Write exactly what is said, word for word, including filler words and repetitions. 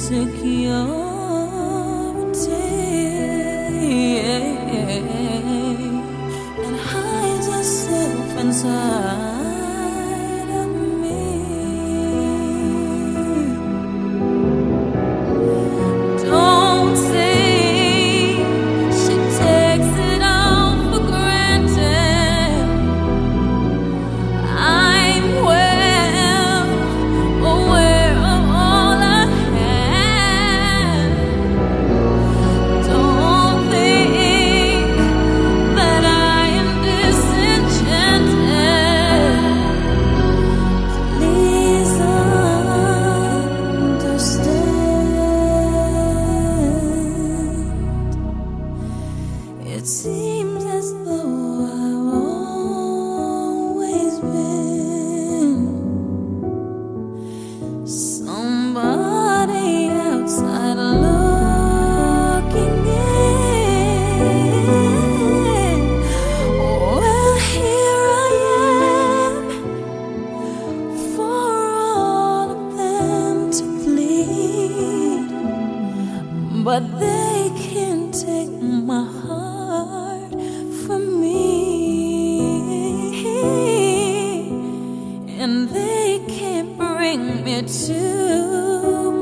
and hides itself inside of me. Don't say she takes it all for granted. I'm well aware of all I have. Don't think that I am disenchanted. Please understand. It seems as though I've always been somebody outside looking in. Well, here I am for all of them to plead, but they can't take my heart from me, and they can't bring me to